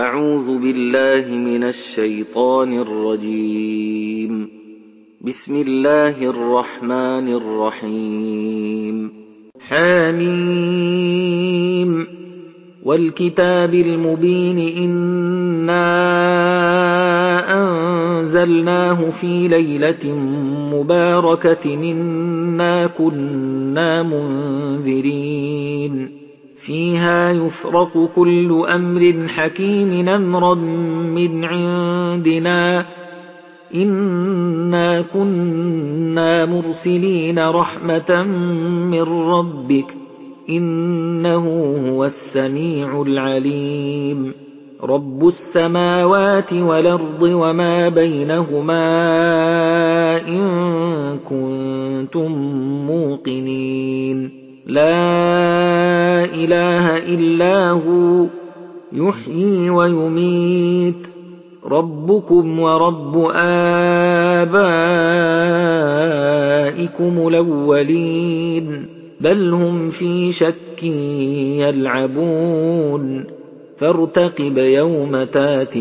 أعوذ بالله من الشيطان الرجيم. بسم الله الرحمن الرحيم. حميم والكتاب المبين إنا أنزلناه في ليلة مباركة إنا كنا منذرين فيها يفرق كل أمر حكيم أمرا من عندنا إنا كنا مرسلين رحمة من ربك إنه هو السميع العليم. رب السماوات والأرض وما بينهما إن كنتم موقنين لا إله إلا هو يحيي ويميت ربكم ورب آبائكم الأولين بل هم في شك يلعبون فارتقب يوم تاتي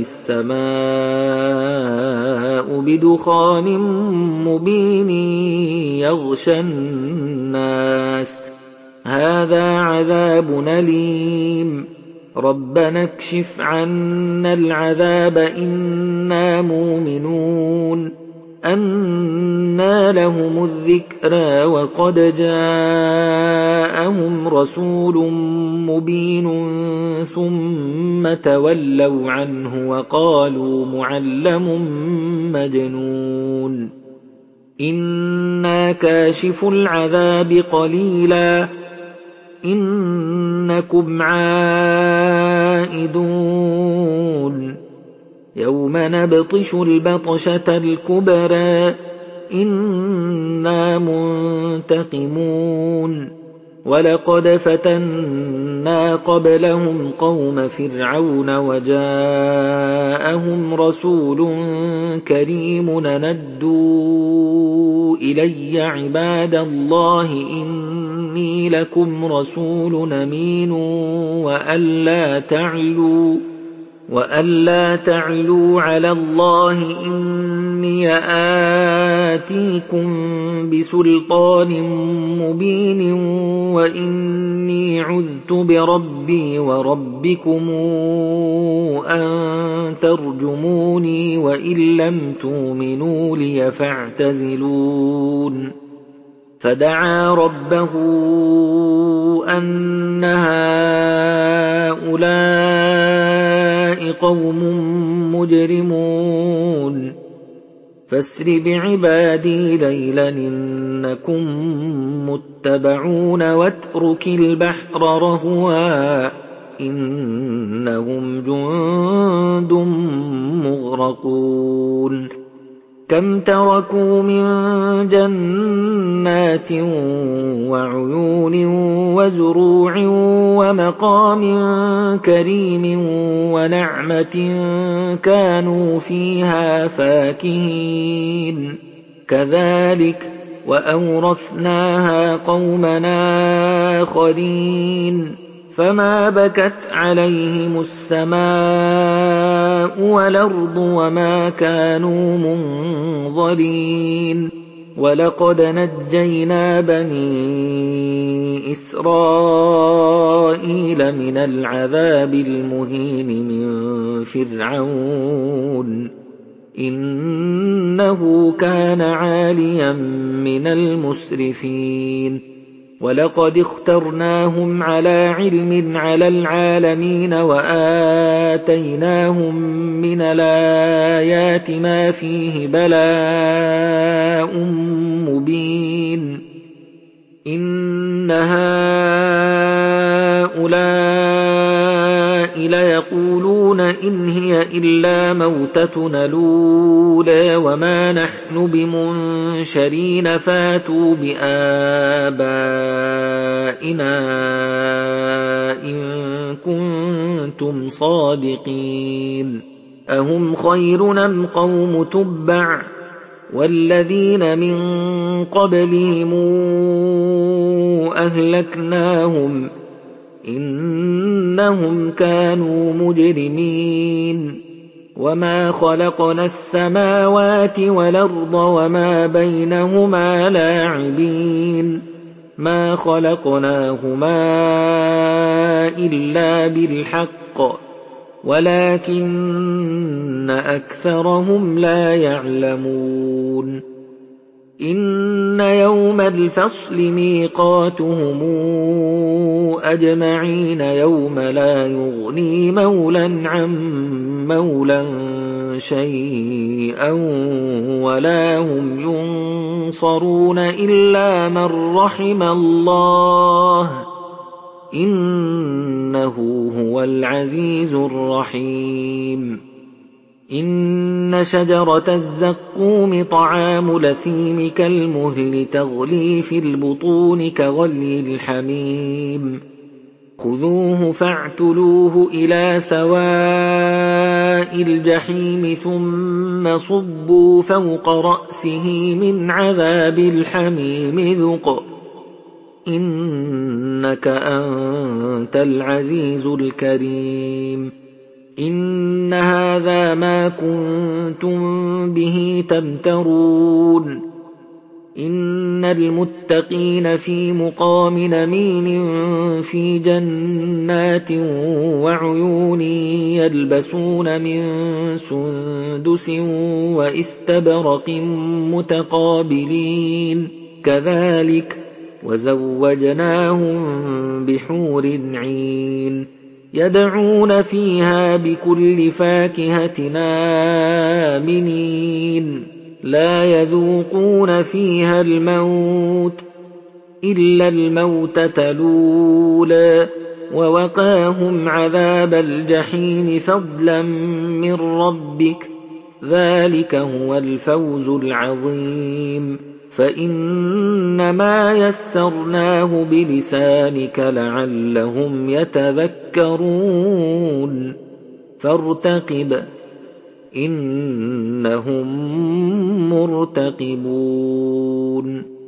السماء بدخان مبين يغشى الناس هذا عذاب أليم ربنا اكشف عنا العذاب إنا مؤمنون أنى لهم الذكرى وقد جاءهم رسول مبين ثم تولوا عنه وقالوا معلم مجنون إنا كاشف العذاب قليلا إنكم عائدون يوم نبطش البطشة الكبرى إنا منتقمون ولقد فتنا قبلهم قوم فرعون وجاءهم رسول كريم ندوا إلي عباد الله إني لكم رسول أمين وألا تعلوا على الله إني آتيكم بسلطان مبين وإني عذت بربي وربكم أن ترجموني وإن لم تؤمنوا لي فاعتزلون فدعا ربه أن هؤلاء قوم مجرمون فاسر بعبادي ليلا إنكم متبعون واترك البحر رهوا إنهم جند مغرقون كم تركوا من جنات وعيون وزروع ومقام كريم ونعمة كانوا فيها فاكهين كذلك وأورثناها قومنا آخرين فما بكت عليهم السماء والأرض وما كانوا منظرين ولقد نجينا بني إسرائيل من العذاب المهين من فرعون إنه كان عاليا من المسرفين ولقد اخترناهم على علم على العالمين وآتيناهم من الآيات ما فيه بلاء مبين إن هؤلاء ليقولون إن هي إلا موتتنا الأولى وما نحن بمنشرين فاتوا بآبائنا إن كنتم صادقين أهم خير أم قوم تبع والذين من قبلهم أهلكناهم إن إنهم كانوا مجرمين وما خلقنا السماوات والأرض وما بينهما لاعبين ما خلقناهما إلا بالحق ولكن أكثرهم لا يعلمون إن يوم الفصل ميقاتهم أجمعين يوم لا يغني مولى عن مولى شيئا ولا هم ينصرون إلا من رحم الله إنه هو العزيز الرحيم إن شجرة الزقوم طعام الأثيم كالمهل تغلي في البطون كغلي الحميم خذوه فاعتلوه إلى سواء الجحيم ثم صبوا فوق رأسه من عذاب الحميم ذق إنك أنت العزيز الكريم إن هذا ما كنتم به تمترون إن المتقين في مقام أمين في جنات وعيون يلبسون من سندس واستبرق متقابلين كذلك وزوجناهم بحور عين يدعون فيها بكل فاكهة آمنين لا يذوقون فيها الموت إلا الموتة الأولى ووقاهم عذاب الجحيم فضلا من ربك ذلك هو الفوز العظيم فإنما يسرناه بلسانك لعلهم يتذكرون فارتقب إنهم مرتقبون